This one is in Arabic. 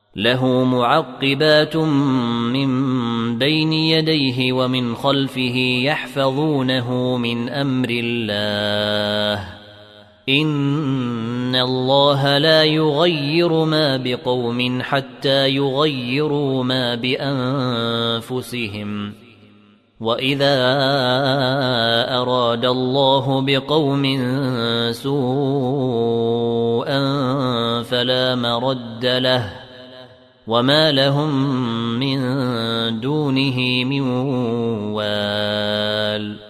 له معقبات من بين يديه ومن خلفه يحفظونه من أمر الله إن الله لا يغير ما بقوم حتى يغيروا ما بأنفسهم وإذا أراد الله بقوم سوءا فلا مرد له وما لهم من دونه من وال